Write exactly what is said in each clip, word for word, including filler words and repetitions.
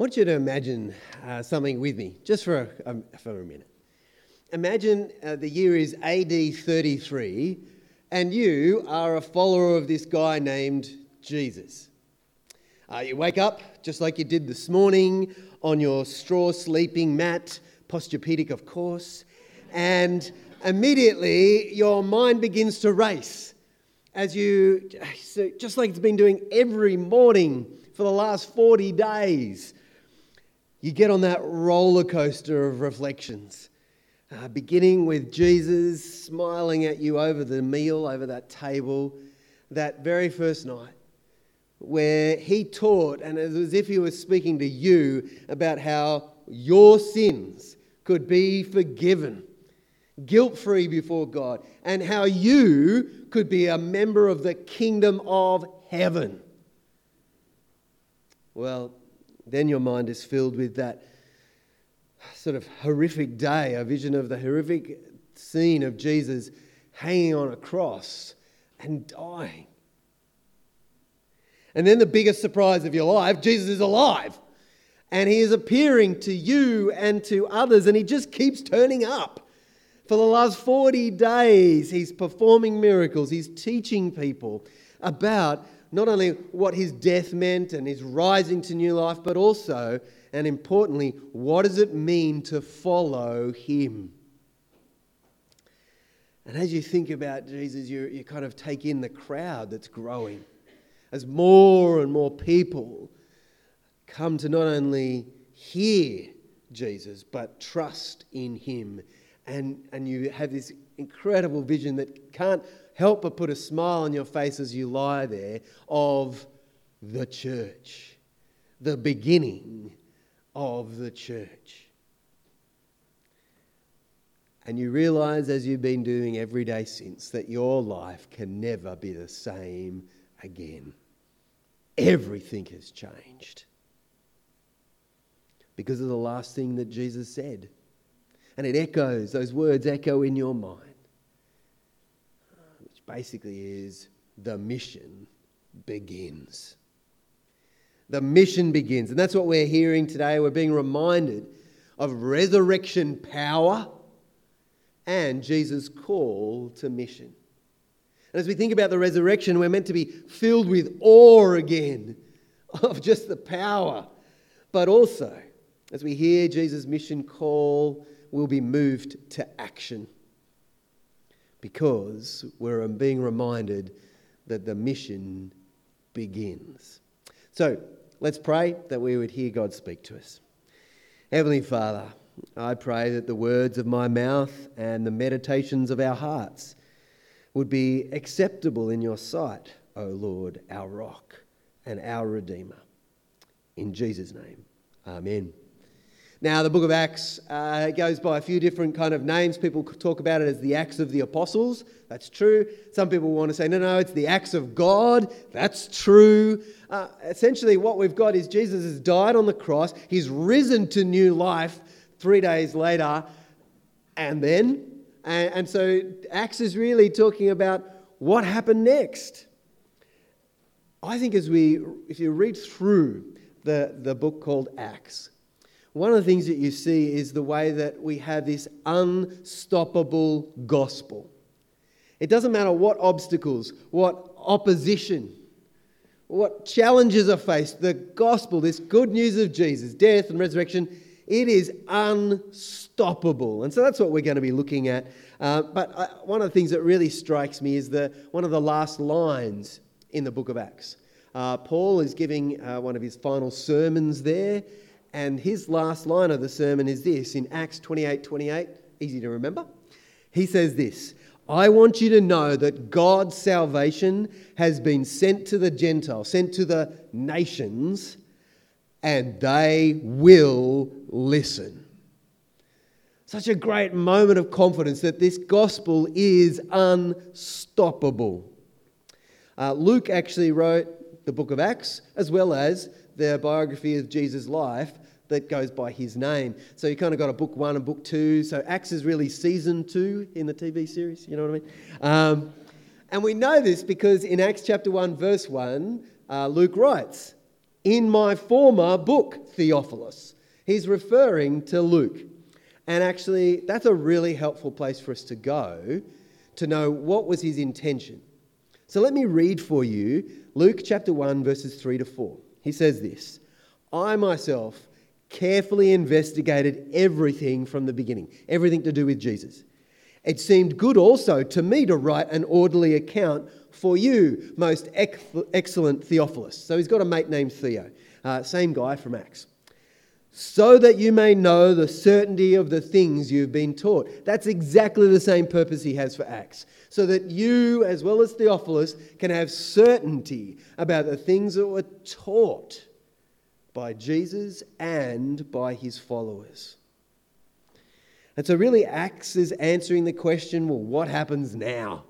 want you to imagine uh, something with me, just for a, um, for a minute. Imagine uh, the year is A D thirty-three, and you are a follower of this guy named Jesus. Uh, you wake up just like you did this morning on your straw sleeping mat, Posturepedic of course, and immediately your mind begins to race as you, so just like it's been doing every morning for the last forty days, you get on that roller coaster of reflections, uh, beginning with Jesus smiling at you over the meal, over that table, that very first night, where he taught, and it was as if he was speaking to you about how your sins could be forgiven, guilt-free before God, and how you could be a member of the kingdom of heaven. Well, then your mind is filled with that sort of horrific day, a vision of the horrific scene of Jesus hanging on a cross and dying. And then the biggest surprise of your life, Jesus is alive. And he is appearing to you and to others, and he just keeps turning up. For the last forty days, he's performing miracles. He's teaching people about not only what his death meant and his rising to new life, but also, and importantly, what does it mean to follow him? And as you think about Jesus, you, you kind of take in the crowd that's growing. As more and more people come to not only hear Jesus, but trust in him. And, and you have this incredible vision that can't help but put a smile on your face as you lie there of the church, the beginning of the church. And you realize, as you've been doing every day since, that your life can never be the same again. Everything has changed because of the last thing that Jesus said. And it echoes, those words echo in your mind, which basically is the mission begins. The mission begins. And that's what we're hearing today. We're being reminded of resurrection power and Jesus' call to mission. And as we think about the resurrection, we're meant to be filled with awe again of just the power. But also, as we hear Jesus' mission call, we'll be moved to action because we're being reminded that the mission begins. So let's pray that we would hear God speak to us. Heavenly Father, I pray that the words of my mouth and the meditations of our hearts would be acceptable in your sight, O Lord, our rock and our Redeemer. In Jesus' name, amen. Now, the book of Acts uh, goes by a few different kind of names. People talk about it as the Acts of the Apostles. That's true. Some people want to say, no, no, it's the Acts of God. That's true. Uh, essentially, what we've got is Jesus has died on the cross. He's risen to new life three days later. And then, and, and so Acts is really talking about what happened next. I think as we, if you read through the, the book called Acts, one of the things that you see is the way that we have this unstoppable gospel. It doesn't matter what obstacles, what opposition, what challenges are faced, the gospel, this good news of Jesus, death and resurrection, it is unstoppable. And so that's what we're going to be looking at. Uh, but I, one of the things that really strikes me is the one of the last lines in the book of Acts. Uh, Paul is giving uh, one of his final sermons there. And his last line of the sermon is this, in Acts twenty-eight twenty-eight, easy to remember. He says this, I want you to know that God's salvation has been sent to the Gentiles, sent to the nations, and they will listen. Such a great moment of confidence that this gospel is unstoppable. Uh, Luke actually wrote the book of Acts, as well as the biography of Jesus' life that goes by his name. So you kind of got a book one and book two. So Acts is really season two in the T V series, you know what I mean? Um, and we know this because in Acts chapter one, verse one, uh, Luke writes, in my former book, Theophilus. He's referring to Luke. And actually, that's a really helpful place for us to go to know what was his intention. So let me read for you Luke chapter one, verses three to four. He says this, I myself carefully investigated everything from the beginning, everything to do with Jesus. It seemed good also to me to write an orderly account for you, most ex- excellent Theophilus. So he's got a mate named Theo, uh, same guy from Acts. So that you may know the certainty of the things you've been taught. That's exactly the same purpose he has for Acts. So that you, as well as Theophilus, can have certainty about the things that were taught by Jesus and by his followers. And so really Acts is answering the question, well, what happens now?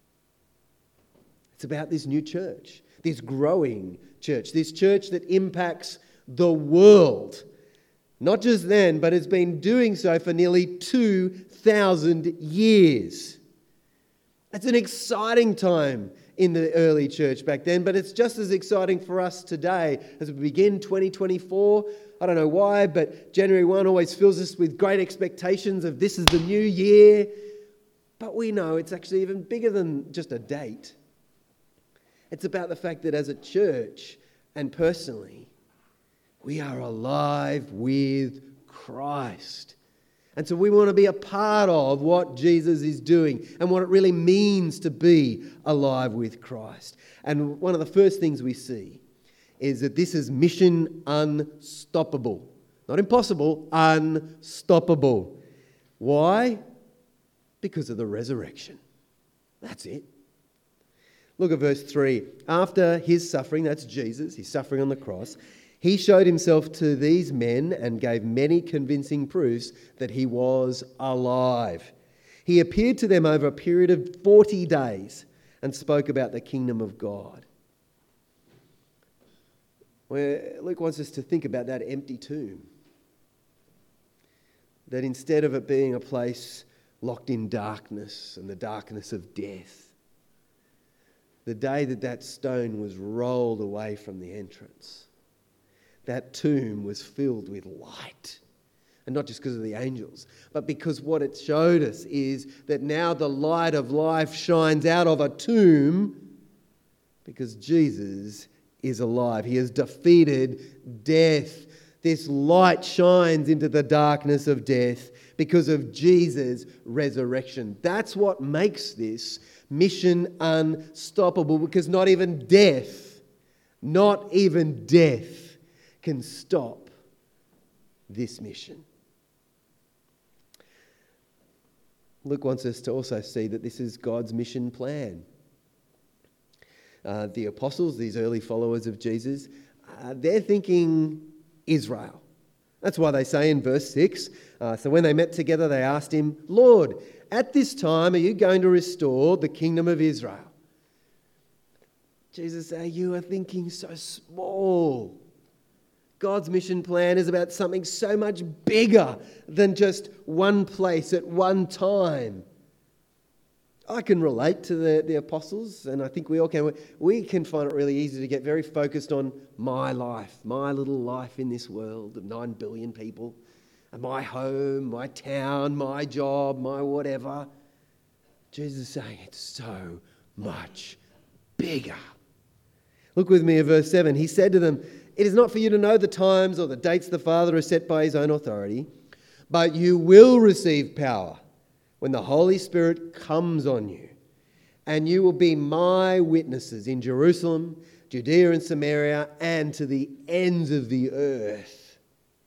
It's about this new church, this growing church, this church that impacts the world. Not just then, but it's been doing so for nearly two thousand years. It's an exciting time in the early church back then, but it's just as exciting for us today as we begin twenty twenty-four. I don't know why, but January first always fills us with great expectations of this is the new year. But we know it's actually even bigger than just a date. It's about the fact that as a church and personally, we are alive with Christ. And so we want to be a part of what Jesus is doing and what it really means to be alive with Christ. And one of the first things we see is that this is mission unstoppable. Not impossible, unstoppable. Why? Because of the resurrection. That's it. Look at verse three. After his suffering, that's Jesus, he's suffering on the cross, he showed himself to these men and gave many convincing proofs that he was alive. He appeared to them over a period of forty days and spoke about the kingdom of God. Where Luke wants us to think about that empty tomb. That instead of it being a place locked in darkness and the darkness of death, the day that that stone was rolled away from the entrance, that tomb was filled with light. And not just because of the angels, but because what it showed us is that now the light of life shines out of a tomb because Jesus is alive. He has defeated death. This light shines into the darkness of death because of Jesus' resurrection. That's what makes this mission unstoppable, because not even death, not even death can stop this mission. Luke wants us to also see that this is God's mission plan. Uh, the apostles, these early followers of Jesus, uh, they're thinking Israel. That's why they say in verse six, uh, so when they met together, they asked him, Lord, at this time are you going to restore the kingdom of Israel? Jesus said, you are thinking so small. God's mission plan is about something so much bigger than just one place at one time. I can relate to the, the apostles, and I think we all can. We can find it really easy to get very focused on my life, my little life in this world of nine billion people, and my home, my town, my job, my whatever. Jesus is saying it's so much bigger. Look with me at verse seven. He said to them, it is not for you to know the times or the dates the Father has set by his own authority, but you will receive power when the Holy Spirit comes on you, and you will be my witnesses in Jerusalem, Judea and Samaria, and to the ends of the earth.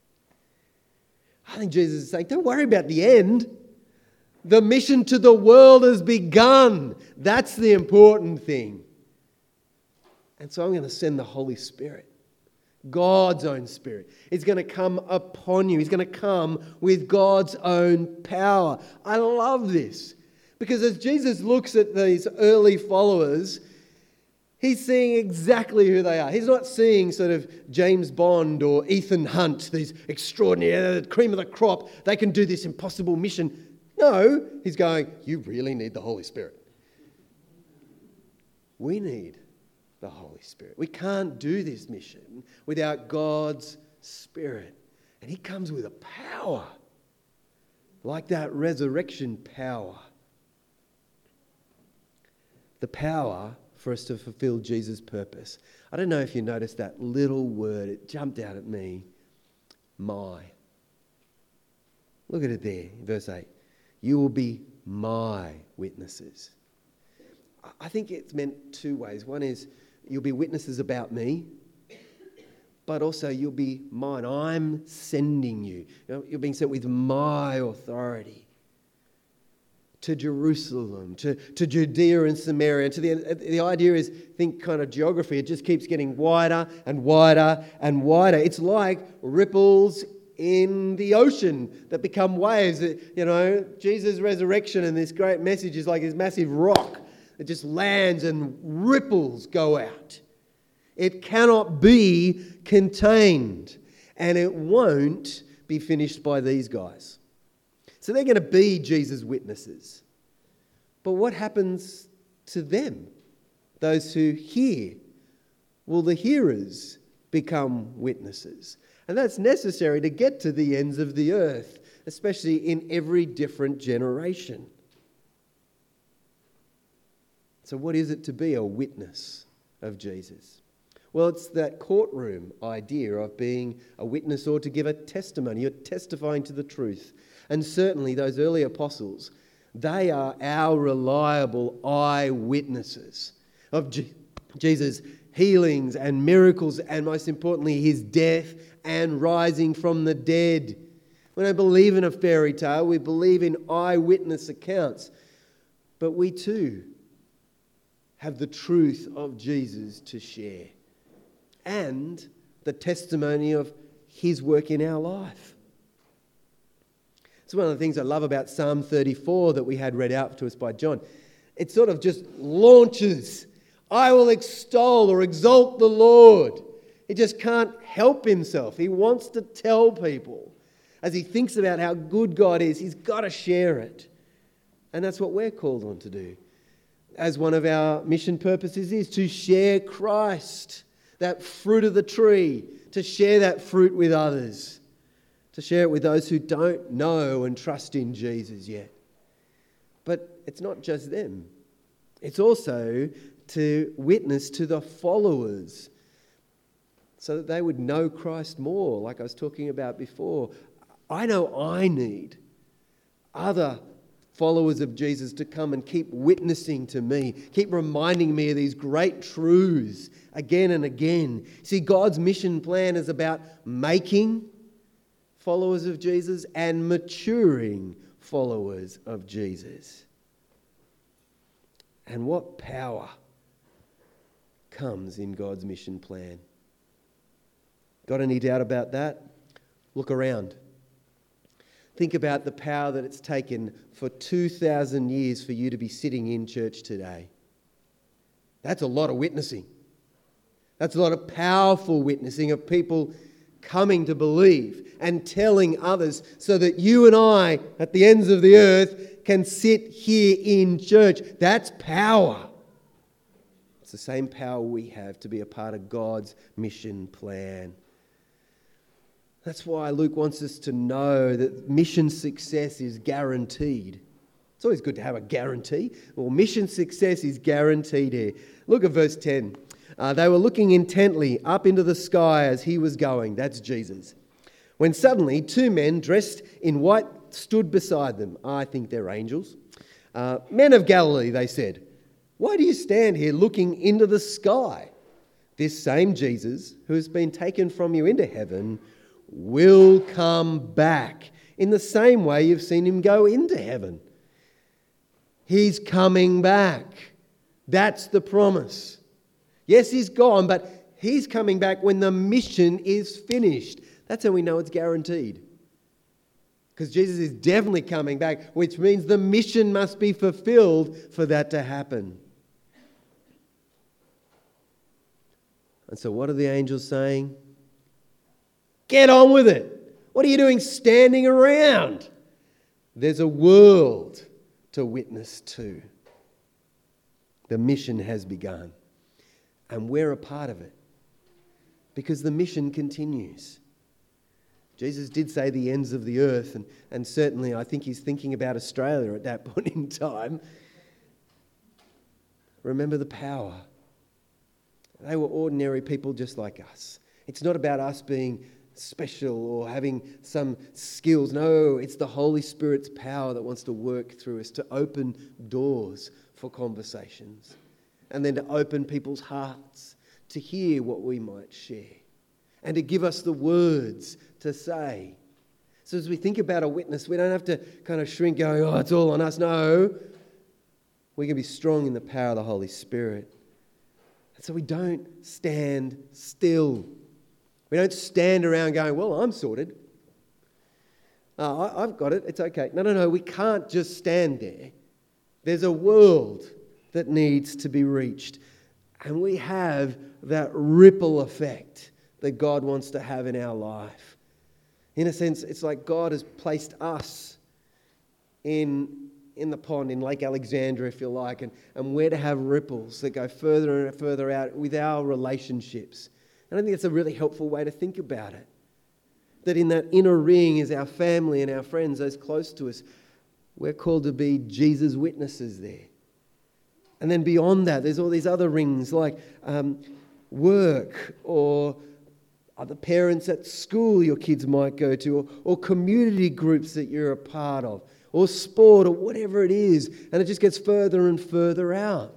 I think Jesus is saying, don't worry about the end. The mission to the world has begun. That's the important thing. And so I'm going to send the Holy Spirit. God's own Spirit is going to come upon you. He's going to come with God's own power. I love this because as Jesus looks at these early followers, he's seeing exactly who they are. He's not seeing sort of James Bond or Ethan Hunt, these extraordinary, the cream of the crop. They can do this impossible mission. No, he's going, you really need the Holy Spirit. We need the Holy Spirit. We can't do this mission without God's Spirit. And he comes with a power, like that resurrection power. The power for us to fulfill Jesus' purpose. I don't know if you noticed that little word. It jumped out at me. My. Look at it there, verse eight. You will be my witnesses. I think it's meant two ways. One is you'll be witnesses about me, but also you'll be mine. I'm sending you. You know, you're being sent with my authority to Jerusalem, to, to Judea and Samaria. And to the, the idea is, think kind of geography. It just keeps getting wider and wider and wider. It's like ripples in the ocean that become waves. You know, Jesus' resurrection and this great message is like this massive rock that just lands and ripples go out. It cannot be contained, and it won't be finished by these guys. So they're going to be Jesus' witnesses. But what happens to them, those who hear? Will the hearers become witnesses? And that's necessary to get to the ends of the earth, especially in every different generation. So what is it to be a witness of Jesus? Well, it's that courtroom idea of being a witness or to give a testimony. You're testifying to the truth. And certainly those early apostles, they are our reliable eyewitnesses of Je- Jesus' healings and miracles, and most importantly, his death and rising from the dead. We don't believe in a fairy tale. We believe in eyewitness accounts. But we too have the truth of Jesus to share, and the testimony of his work in our life. It's one of the things I love about Psalm thirty-four that we had read out to us by John. It sort of just launches. I will extol or exalt the Lord. He just can't help himself. He wants to tell people. As he thinks about how good God is, he's got to share it. And that's what we're called on to do. As one of our mission purposes is to share Christ, that fruit of the tree, to share that fruit with others. To share it with those who don't know and trust in Jesus yet. But it's not just them. It's also to witness to the followers so that they would know Christ more, like I was talking about before. I know I need other followers of Jesus to come and keep witnessing to me, keep reminding me of these great truths again and again. See, God's mission plan is about making followers of Jesus and maturing followers of Jesus. And what power comes in God's mission plan? Got any doubt about that? Look around. Think about the power that it's taken for two thousand years for you to be sitting in church today. That's a lot of witnessing. That's a lot of powerful witnessing of people coming to believe and telling others so that you and I at the ends of the earth can sit here in church. That's power. It's the same power we have to be a part of God's mission plan. That's why Luke wants us to know that mission success is guaranteed. It's always good to have a guarantee. Well, mission success is guaranteed here. Look at verse ten. Uh, they were looking intently up into the sky as he was going. That's Jesus. When suddenly two men dressed in white stood beside them. I think they're angels. Uh, Men of Galilee, they said, why do you stand here looking into the sky? This same Jesus who has been taken from you into heaven will come back in the same way you've seen him go into heaven. He's coming back. That's the promise. Yes, he's gone, but he's coming back when the mission is finished. That's how we know it's guaranteed. Because Jesus is definitely coming back, which means the mission must be fulfilled for that to happen. And so what are the angels saying? Get on with it. What are you doing standing around? There's a world to witness to. The mission has begun. And we're a part of it because the mission continues. Jesus did say the ends of the earth, and, and certainly I think he's thinking about Australia at that point in time. Remember the power. They were ordinary people just like us. It's not about us being special or having some skills. No, it's the Holy Spirit's power that wants to work through us to open doors for conversations and then to open people's hearts to hear what we might share and to give us the words to say. So as we think about a witness, we don't have to kind of shrink going, oh, it's all on us. No, we can be strong in the power of the Holy Spirit. And so we don't stand still. We don't stand around going, well, I'm sorted. Uh, I, I've got it. It's okay. No, no, no. We can't just stand there. There's a world that needs to be reached. And we have that ripple effect that God wants to have in our life. In a sense, it's like God has placed us in, in the pond, in Lake Alexandra, if you like, and, and we're to have ripples that go further and further out with our relationships. And I think that's a really helpful way to think about it. That in that inner ring is our family and our friends, those close to us. We're called to be Jesus' witnesses there. And then beyond that, there's all these other rings like um, work or other parents at school your kids might go to, or, or community groups that you're a part of, or sport, or whatever it is. And it just gets further and further out.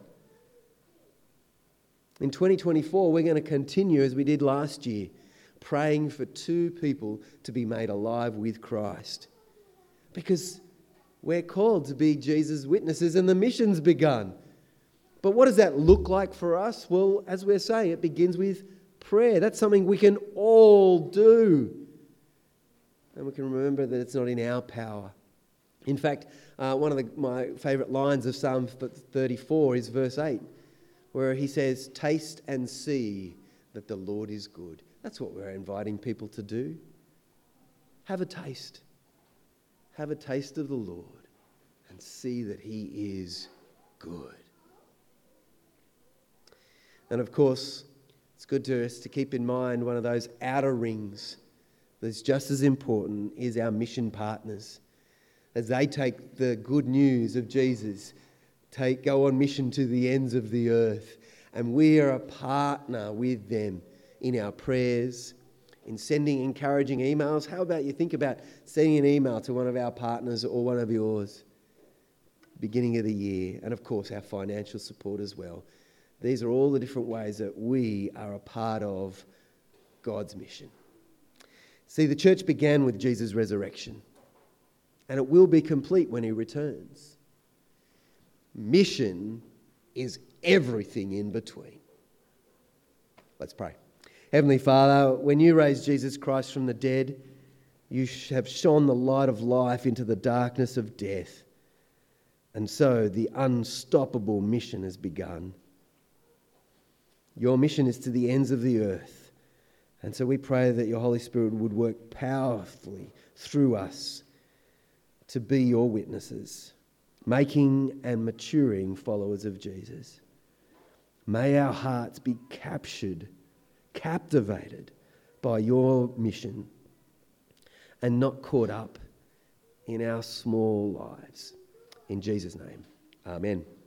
In twenty twenty-four, we're going to continue, as we did last year, praying for two people to be made alive with Christ. Because we're called to be Jesus' witnesses and the mission's begun. But what does that look like for us? Well, as we're saying, it begins with prayer. That's something we can all do. And we can remember that it's not in our power. In fact, uh, one of the, my favourite lines of Psalm thirty-four is verse eight, where he says, taste and see that the Lord is good. That's what we're inviting people to do. Have a taste. Have a taste of the Lord and see that he is good. And of course, it's good to us to keep in mind one of those outer rings that's just as important is our mission partners. As they take the good news of Jesus, take go on mission to the ends of the earth. And we are a partner with them in our prayers, in sending encouraging emails. How about you think about sending an email to one of our partners or one of yours, beginning of the year, and of course our financial support as well. These are all the different ways that we are a part of God's mission. See, the church began with Jesus' resurrection, and it will be complete when he returns. Mission is everything in between. Let's pray. Heavenly Father, when you raised Jesus Christ from the dead, you have shone the light of life into the darkness of death. And so the unstoppable mission has begun. Your mission is to the ends of the earth. And so we pray that your Holy Spirit would work powerfully through us to be your witnesses, making and maturing followers of Jesus. May our hearts be captured, captivated by your mission and not caught up in our small lives. In Jesus' name, amen.